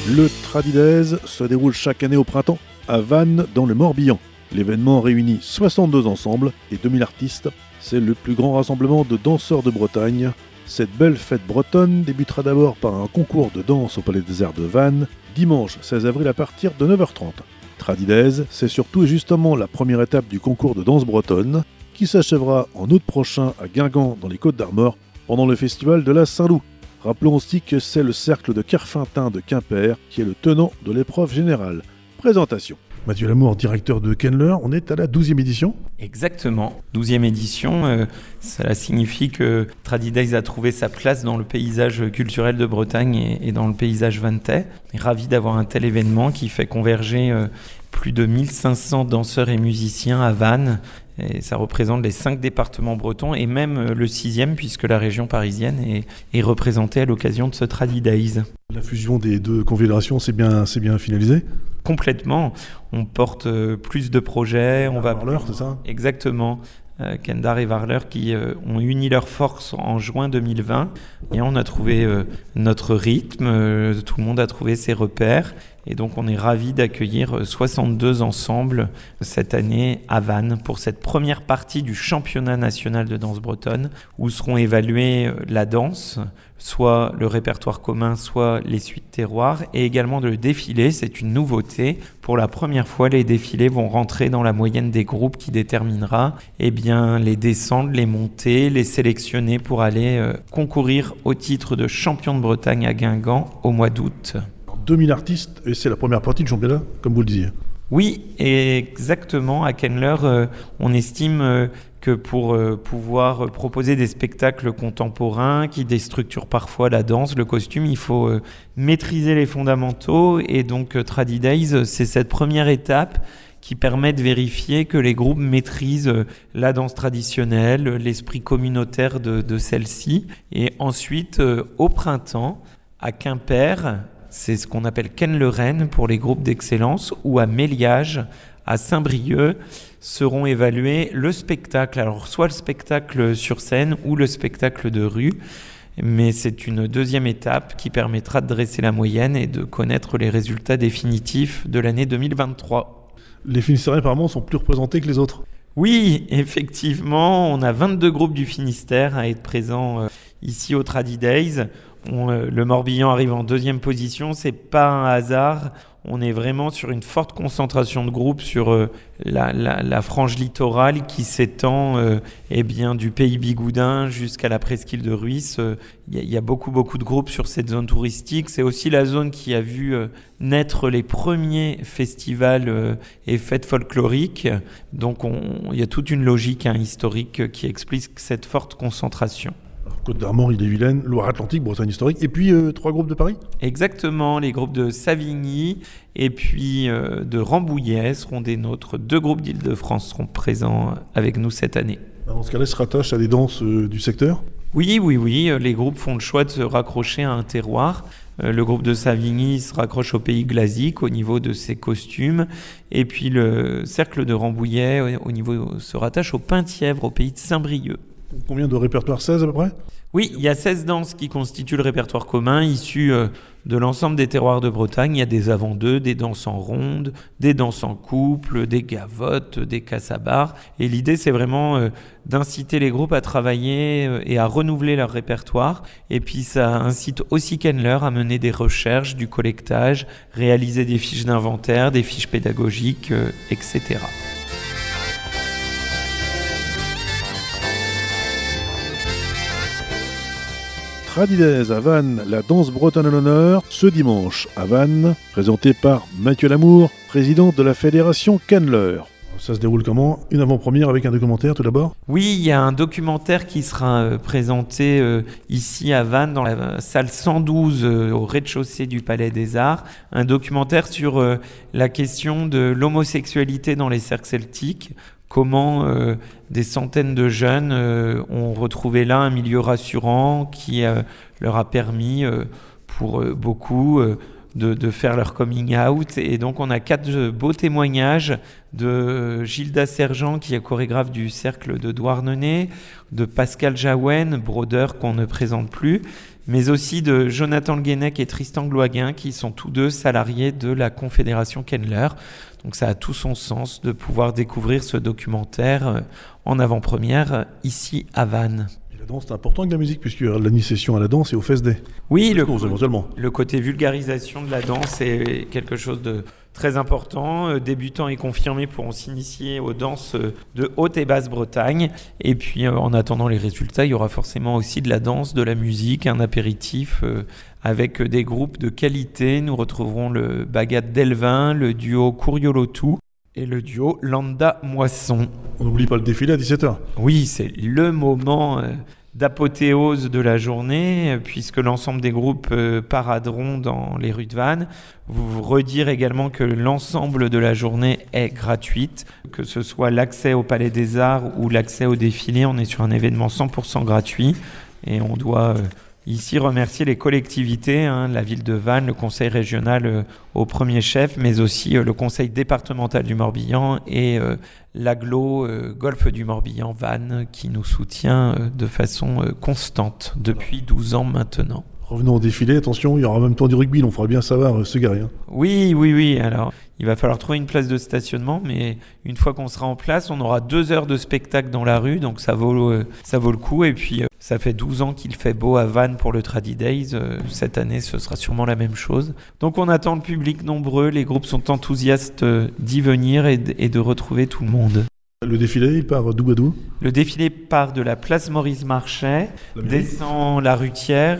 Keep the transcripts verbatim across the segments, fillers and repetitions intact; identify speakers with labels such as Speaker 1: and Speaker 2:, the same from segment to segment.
Speaker 1: Le Tradidays se déroule chaque année au printemps à Vannes dans le Morbihan. L'événement réunit soixante-deux ensembles et deux mille artistes. C'est le plus grand rassemblement de danseurs de Bretagne. Cette belle fête bretonne débutera d'abord par un concours de danse au Palais des Arts de Vannes, dimanche seize avril à partir de neuf heures trente. Tradidays, c'est surtout et justement la première étape du concours de danse bretonne qui s'achèvera en août prochain à Guingamp dans les Côtes-d'Armor pendant le festival de la Saint-Loup. Rappelons aussi que c'est le cercle de Kerfintin de Quimper qui est le tenant de l'épreuve générale. Présentation. Mathieu Lamour, directeur de Kenler, on est à la douzième édition.
Speaker 2: Exactement, douzième édition, euh, cela signifie que Tradidays a trouvé sa place dans le paysage culturel de Bretagne et, et dans le paysage vantais. On est ravis d'avoir un tel événement qui fait converger euh, plus de mille cinq cents danseurs et musiciens à Vannes. Et ça représente les cinq départements bretons et même le sixième puisque la région parisienne est, est représentée à l'occasion de ce Tradidays.
Speaker 1: La fusion des deux confédérations, c'est bien, c'est bien finalisé ?
Speaker 2: Complètement. On porte plus de projets. On va
Speaker 1: Varleur, c'est ça ?
Speaker 2: Exactement. Euh, Kendar et Varleur qui euh, ont uni leurs forces en juin deux mille vingt et on a trouvé euh, notre rythme, euh, tout le monde a trouvé ses repères et donc on est ravis d'accueillir soixante-deux ensembles cette année à Vannes pour cette première partie du championnat national de danse bretonne où seront évaluées la danse, soit le répertoire commun, soit les suites terroirs et également le défilé. C'est une nouveauté. Pour la première fois, les défilés vont rentrer dans la moyenne des groupes qui déterminera eh bien, les descentes, les montées, les sélectionner pour aller euh, concourir au titre de champion de Bretagne à Guingamp au mois d'août.
Speaker 1: deux mille artistes et c'est la première partie du championnat, comme vous le disiez.
Speaker 2: Oui, exactement. À Kenler, euh, on estime euh, que pour euh, pouvoir proposer des spectacles contemporains qui déstructurent parfois la danse, le costume, il faut euh, maîtriser les fondamentaux. Et donc, euh, Tradidays, c'est cette première étape qui permet de vérifier que les groupes maîtrisent euh, la danse traditionnelle, l'esprit communautaire de, de celle-ci. Et ensuite, euh, au printemps, à Quimper, c'est ce qu'on appelle Kenleren pour les groupes d'excellence, ou à Méliage, à Saint-Brieuc, seront évalués le spectacle. Alors, soit le spectacle sur scène ou le spectacle de rue. Mais c'est une deuxième étape qui permettra de dresser la moyenne et de connaître les résultats définitifs de l'année deux mille vingt-trois.
Speaker 1: Les Finistériens, apparemment, sont plus représentés que les autres.
Speaker 2: Oui, effectivement, on a vingt-deux groupes du Finistère à être présents euh, ici au Tradidays. On, euh, le Morbihan arrive en deuxième position, c'est pas un hasard. On est vraiment sur une forte concentration de groupes sur euh, la, la, la frange littorale qui s'étend euh, eh bien, du pays Bigoudin jusqu'à la presqu'île de Ruisse. Il euh, y, y a beaucoup, beaucoup de groupes sur cette zone touristique. C'est aussi la zone qui a vu euh, naître les premiers festivals euh, et fêtes folkloriques. Donc il y a toute une logique hein, historique qui explique cette forte concentration.
Speaker 1: Côte-d'Armor, Ille-et-Vilaine, Loire-Atlantique, Bretagne historique, et puis euh, trois groupes de Paris ?
Speaker 2: Exactement, les groupes de Savigny et puis euh, de Rambouillet seront des nôtres. Deux groupes d'Île-de-France seront présents avec nous cette année.
Speaker 1: Dans ce cas-là, se rattachent à des danses euh, du secteur ?
Speaker 2: Oui, oui, oui, les groupes font le choix de se raccrocher à un terroir. Euh, le groupe de Savigny se raccroche au pays glasique au niveau de ses costumes. Et puis le cercle de Rambouillet au niveau, se rattache au Penthièvre, au pays de Saint-Brieuc.
Speaker 1: Combien de répertoires ? seize à peu près ?
Speaker 2: Oui, il y a seize danses qui constituent le répertoire commun, issu euh, de l'ensemble des terroirs de Bretagne. Il y a des avant-deux, des danses en ronde, des danses en couple, des gavottes, des cassabars. Et l'idée, c'est vraiment euh, d'inciter les groupes à travailler euh, et à renouveler leur répertoire. Et puis, ça incite aussi Kenler à mener des recherches, du collectage, réaliser des fiches d'inventaire, des fiches pédagogiques, euh, et cetera.
Speaker 1: Tradidays à Vannes, la danse bretonne à l'honneur, ce dimanche à Vannes, présenté par Mathieu Lamour, président de la fédération Kenler. Ça se déroule comment ? Une avant-première avec un documentaire tout d'abord ?
Speaker 2: Oui, il y a un documentaire qui sera euh, présenté euh, ici à Vannes, dans la salle cent douze, euh, au rez-de-chaussée du Palais des Arts. Un documentaire sur euh, la question de l'homosexualité dans les cercles celtiques. Comment euh, des centaines de jeunes euh, ont retrouvé là un milieu rassurant qui euh, leur a permis, euh, pour euh, beaucoup, euh, de, de faire leur coming out. Et donc on a quatre beaux témoignages de Gilda Sergent, qui est chorégraphe du Cercle de Douarnenez, de Pascal Jaouen, brodeur qu'on ne présente plus, mais aussi de Jonathan Le Guenec et Tristan Gloaguin, qui sont tous deux salariés de la Confédération Kendler. Donc ça a tout son sens de pouvoir découvrir ce documentaire en avant-première ici à Vannes.
Speaker 1: Et la danse, c'est important avec la musique, puisqu'il y aura de l'initiation à la danse et au F S D.
Speaker 2: Oui, le,
Speaker 1: éventuellement.
Speaker 2: le côté vulgarisation de la danse est quelque chose de très important. Euh, débutants et confirmés pourront s'initier aux danses de Haute et Basse-Bretagne. Et puis, euh, en attendant les résultats, il y aura forcément aussi de la danse, de la musique, un apéritif euh, avec des groupes de qualité. Nous retrouverons le Bagat d'Elvin, le duo Couriolotou et le duo Landa Moisson.
Speaker 1: On n'oublie pas le défilé à dix-sept heures.
Speaker 2: Oui, c'est le moment euh, d'apothéose de la journée, euh, puisque l'ensemble des groupes euh, paraderont dans les rues de Vannes. Vous, vous redire également que l'ensemble de la journée est gratuite, que ce soit l'accès au Palais des Arts ou l'accès au défilé. On est sur un événement cent pour cent gratuit et on doit euh, ici remercier les collectivités, hein, la ville de Vannes, le conseil régional euh, au premier chef, mais aussi euh, le conseil départemental du Morbihan et euh, l'agglo euh, Golfe du Morbihan Vannes qui nous soutient euh, de façon euh, constante depuis douze ans maintenant.
Speaker 1: Revenons au défilé, attention, il y aura en même temps du rugby, on fera bien savoir euh, se garer. Hein.
Speaker 2: Oui, oui, oui. Alors, il va falloir trouver une place de stationnement, mais une fois qu'on sera en place, on aura deux heures de spectacle dans la rue, donc ça vaut, euh, ça vaut le coup. Et puis, euh, ça fait douze ans qu'il fait beau à Vannes pour le Tradi Days. Euh, cette année, ce sera sûrement la même chose. Donc, on attend le public nombreux. Les groupes sont enthousiastes euh, d'y venir et d- et de retrouver tout le monde.
Speaker 1: Le défilé, il part d'où à d'où ?
Speaker 2: Le défilé part de la place Maurice Marchais, descend la Rutière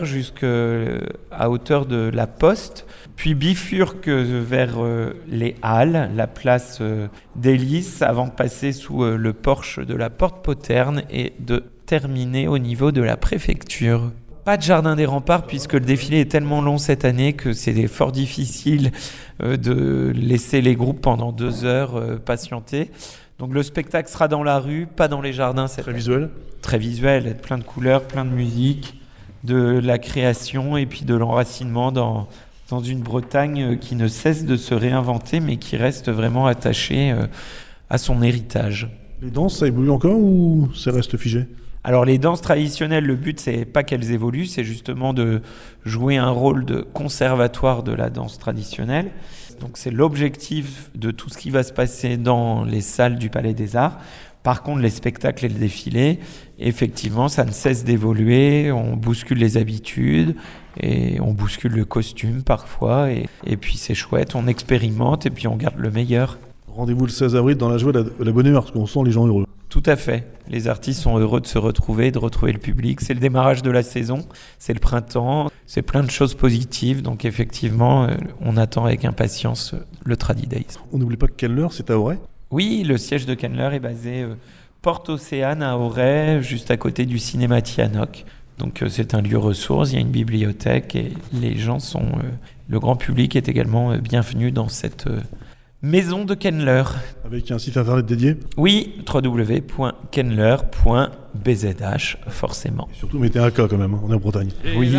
Speaker 2: jusqu'à hauteur de la Poste, puis bifurque vers euh, les Halles, la place euh, d'Hélice, avant de passer sous euh, le porche de la Porte Poterne et de terminer au niveau de la préfecture. Pas de jardin des remparts puisque le défilé est tellement long cette année que c'est fort difficile euh, de laisser les groupes pendant deux heures euh, patienter. Donc le spectacle sera dans la rue, pas dans les jardins.
Speaker 1: Très visuel.
Speaker 2: Très visuel, plein de couleurs, plein de musique, de la création et puis de l'enracinement dans, dans une Bretagne qui ne cesse de se réinventer mais qui reste vraiment attachée euh, à son héritage.
Speaker 1: Les danses, ça évolue encore ou ça reste figé ?
Speaker 2: Alors les danses traditionnelles, le but c'est pas qu'elles évoluent, c'est justement de jouer un rôle de conservatoire de la danse traditionnelle. Donc c'est l'objectif de tout ce qui va se passer dans les salles du Palais des Arts. Par contre, les spectacles et le défilé, effectivement, ça ne cesse d'évoluer. On bouscule les habitudes et on bouscule le costume parfois. Et, et puis c'est chouette, on expérimente et puis on garde le meilleur.
Speaker 1: Rendez-vous le seize avril dans la joie et la, la bonne humeur, parce qu'on sent les gens heureux.
Speaker 2: Tout à fait. Les artistes sont heureux de se retrouver, de retrouver le public. C'est le démarrage de la saison, c'est le printemps, c'est plein de choses positives. Donc effectivement, euh, on attend avec impatience euh, le Tradi Days.
Speaker 1: On n'oublie pas que Kendler, c'est à Auray.
Speaker 2: Oui, le siège de Kendler est basé euh, Porte Océane à Auray, juste à côté du cinéma Tianoc. Donc euh, c'est un lieu ressource, il y a une bibliothèque et les gens sont... Euh, le grand public est également euh, bienvenu dans cette... Euh, Maison de Kendler.
Speaker 1: Avec un site internet dédié ?
Speaker 2: Oui, w w w point kendler point b z h, forcément.
Speaker 1: Et surtout, mettez un cas quand même, hein. On est en Bretagne.
Speaker 2: Oui.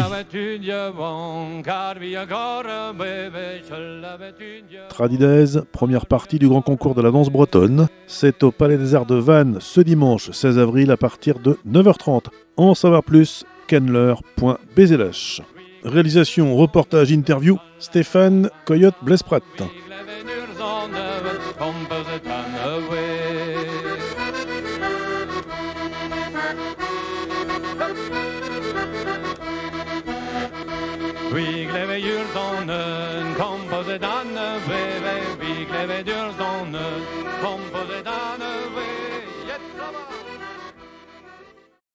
Speaker 1: Tradi Days, première partie du grand concours de la danse bretonne. C'est au Palais des Arts de Vannes ce dimanche seize avril à partir de neuf heures trente. En savoir plus, kendler point b z h. Réalisation, reportage, interview, Stéphane Coyote-Blesprat.
Speaker 3: Vi gleve julsonen, kom på det danne, vi gleve julsonen, kom på det danne,